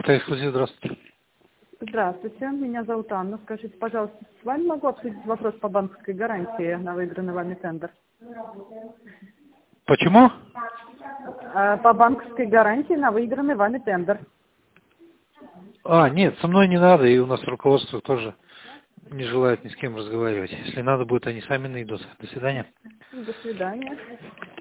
Автоэксклюзив, здравствуйте. Здравствуйте, меня зовут Анна. Скажите, пожалуйста, с вами могу обсудить вопрос по банковской гарантии на выигранный вами тендер? Почему? По банковской гарантии на выигранный вами тендер. Нет, со мной не надо, и у нас руководство тоже не желает ни с кем разговаривать. Если надо будет, они сами найдут. До свидания. До свидания.